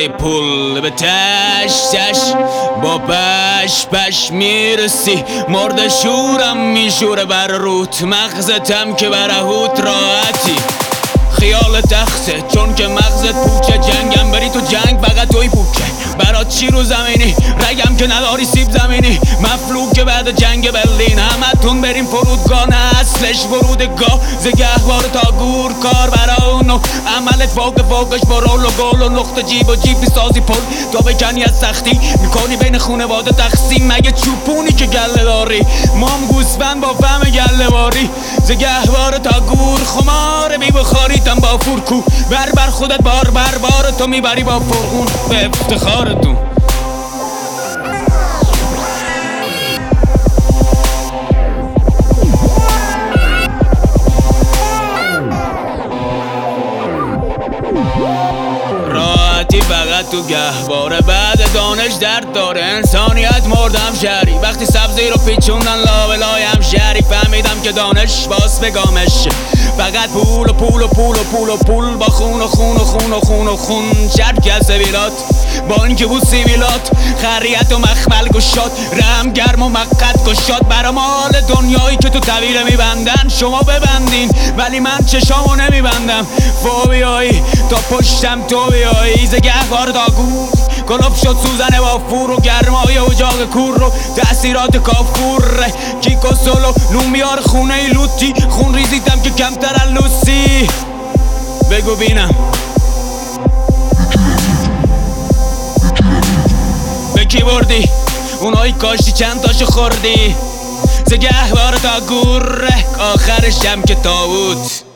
وقتی پول به تشتش با پش میرسی، مرد شورم میشوره بر روت، مغزتم که برهوت راحتی. خیال تخته چون که مغزت پوچه، جنگم بری تو جنگ فقط توی پوکه. برات چی رو زمینی رگم که نداری سیب زمینی، مفلوک بعد جنگ برلین همتون بریم فرودگاه، نه اصلش فرودگاه ز گهوار تا گور، کار برا اونو عملت فوقش با رول و گل و نقطه جیب و جیب سازی پل، تا بکنی از سختی میکنی بین خونواده تقسیم، مگه چوپونی که گله داری مام گوسفند با فهم گله باری. ز گهوار تا گور خمار بی بخاریتم با فورکو، بر خودت بار تو میبری با فرغون به افتخارتون. راحتی فقط تو گهواره، بعد دانش درد داره، انسانیت مردم شهری وقتی سبزی رو پیچوندن لایم شهری، فهمیدم که دانش باس بگامش فقط پول و پول و پول و پول و پول، با خون و خون و خون و خون و خون شرب که سبیلات با اینکه بود سیویلات، خریت و مخمل گشاد رم گرم و مقد گشاد، برا مال دنیایی که تو طویله میبندن شما ببندین ولی من چشامو نمیبندم، فوبیایی تا پشتم تو بیایی. ز گهوار تا گور کلوب شد سوزنه با فور و گرمای اجاق کور رو تأثیرات کافور، کیکو سولو نون بیار خونه لوتی، خون ریزیدم که کمتر لوسی. بگو بینم به کی بردی اونایی کاشتی چند تاشو خوردی، ز گهوار تا گور آخرشم که تابوت.